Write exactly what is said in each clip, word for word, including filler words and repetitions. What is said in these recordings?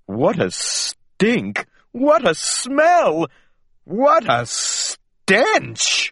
What a stink! What a smell! What a stench!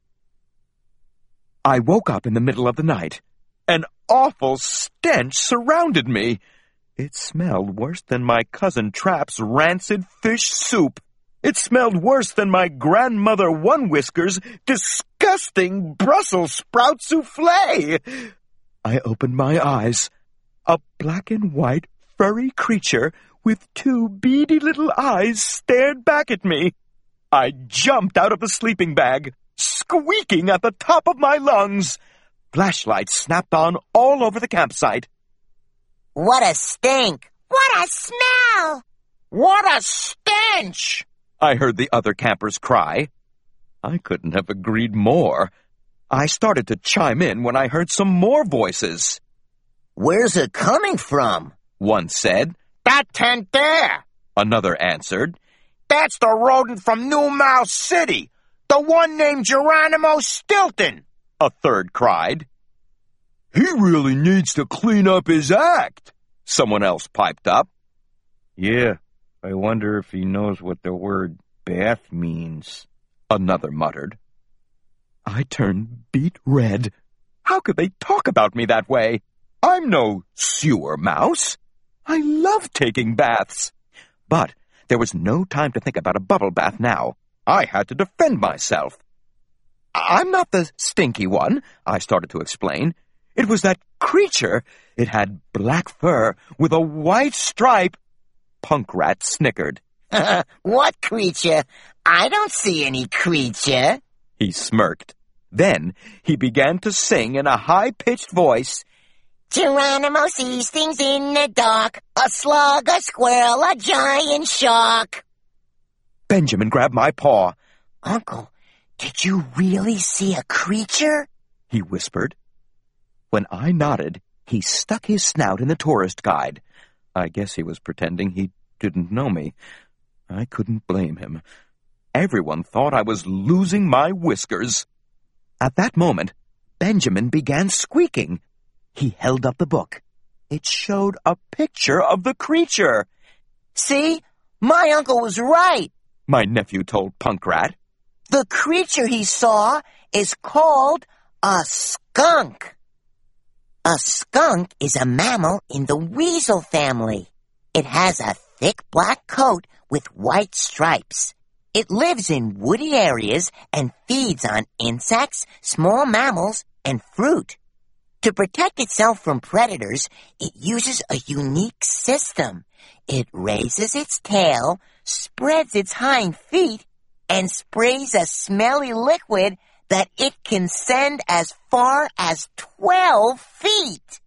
I woke up in the middle of the night. An awful stench surrounded me. It smelled worse than my cousin Trap's rancid fish soup. It smelled worse than my grandmother One-Whisker's disgusting Brussels sprout soufflé. I opened my eyes. A black and white furry creature with two beady little eyes stared back at me. I jumped out of the sleeping bag, squeaking at the top of my lungs. Flashlights snapped on all over the campsite. What a stink! What a smell! What a stench! I heard the other campers cry. I couldn't have agreed more. I started to chime in when I heard some more voices. Where's it coming from? One said. That tent there, Another answered. That's the rodent from New Mouse City, the one named Geronimo Stilton. A third cried. He really needs to clean up his act, Someone else piped up. Yeah, I wonder if he knows what the word bath means, Another muttered. I turned beet red. How could they talk about me that way? I'm no sewer mouse. I love taking baths. But there was no time to think about a bubble bath now. I had to defend myself. I'm not the stinky one, I started to explain. It was that creature. It had black fur with a white stripe. Punkrat snickered. What creature? I don't see any creature. He smirked. Then he began to sing in a high-pitched voice. Geronimo sees things in the dark. A slug, a squirrel, a giant shark. Benjamin grabbed my paw. Uncle, did you really see a creature? He whispered. When I nodded, he stuck his snout in the tourist guide. I guess he was pretending he didn't know me. I couldn't blame him. Everyone thought I was losing my whiskers. At that moment, Benjamin began squeaking. He held up the book. It showed a picture of the creature. See? My uncle was right. My nephew told Punkrat. The creature he saw is called a skunk. A skunk is a mammal in the weasel family. It has a thick black coat with white stripes. It lives in woody areas and feeds on insects, small mammals, and fruit. To protect itself from predators, it uses a unique system. It raises its tail, spreads its hind feet, and sprays a smelly liquid that it can send as far as twelve feet.